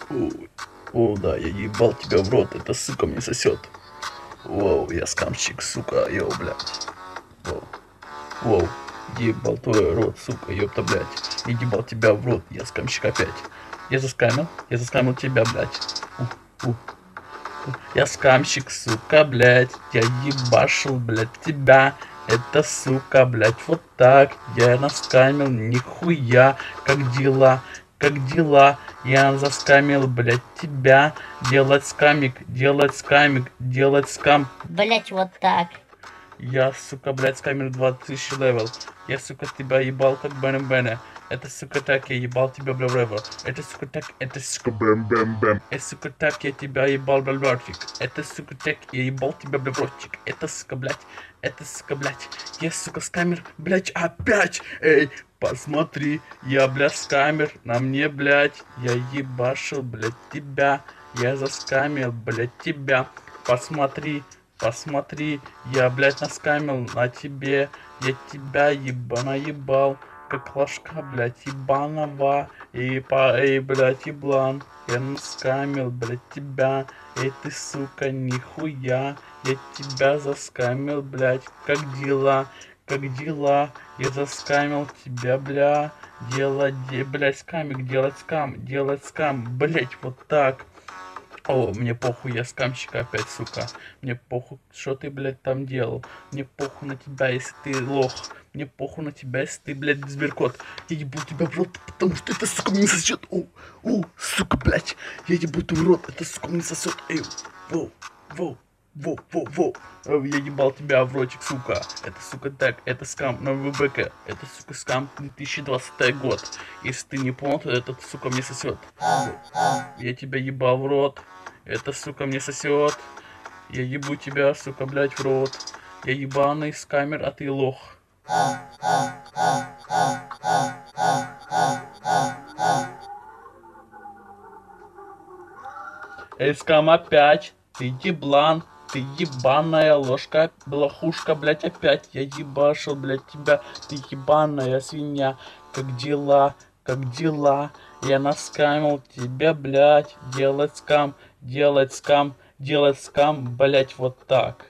О, да, я ебал тебя в рот, эта сука мне сосет. Воу, я скамщик, сука, йоу, блядь. Воу, воу, ебал твой рот, сука, ёпта, блядь. Я ебал тебя в рот, я скамщик опять. Я заскамил тебя, блядь. У, у. Я скамщик, сука, блядь. Я ебашил, блядь, тебя. Это сука, блядь, вот так. Я наскамил, нихуя. Как дела? Как дела? Я заскамил, блядь, тебя. Делать скамик, делать скамик, делать скам. Блять, вот так. Я, сука, блядь, скамер 2000 левел. Я, сука, тебя ебал как бэна-бэна. Это, сука, так, я ебал тебя бля-бля. Это, сука, так, это, сука, бэм-бэм-бэм. Это, сука, так, я тебя ебал бля-бля-чик. Это, сука, так, я ебал тебя бля-бля-чик. Это, сука, блядь, это, сука, блядь. Я, сука, скамер, блядь, опять. Эй, посмотри, я, блядь, скамер. На мне, блядь, я ебашил, блядь, тебя. Я заскамил, блядь, тебя. Посмотри. Посмотри, я, блядь, наскамил на тебе. Я тебя ебано ебал. Как ложка, блядь, ебаного. Блядь, еблан. Я наскамил, блядь, тебя. Эй, ты, сука, нихуя. Я тебя заскамил, блядь. Как дела? Как дела? Я заскамил тебя, бля. Блядь, скамик, делать скам, блядь, вот так. О, мне похуй, я скамщик опять, сука. Мне похуй, что ты, блядь, там делал. Мне похуй на тебя, если ты лох. Мне похуй на тебя, если ты, блядь, сберкот. Я ебу тебя в рот, потому что это, сука, мне сосет. Сука, блядь. Я ебу ты в рот, это, сука, мне сосет. Эй, воу, воу. Воу. Я ебал тебя в ротик, сука. Это, сука, так, это скам на ВБК. Это, сука, скам 2020 год. Если ты не понял, то этот, сука, мне сосет. Я тебя ебал в рот. Это, сука, мне сосет. Я ебу тебя, сука, блядь, в рот. Я ебаный скамер, а ты лох. Эй, скам опять. Ты еблан. Ты ебаная ложка, блохушка, блядь, опять. Я ебашил, блядь, тебя. Ты ебаная свинья. Как дела? Как дела? Я наскамил тебя, блядь. Делать скам, блядь, вот так.